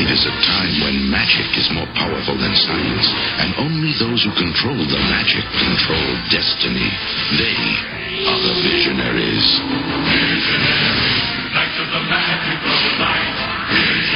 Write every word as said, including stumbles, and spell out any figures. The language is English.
It is a time when magic is more powerful than science, and only those who control the magic control destiny. They are the Visionaries. Visionaries, knights of the magical light.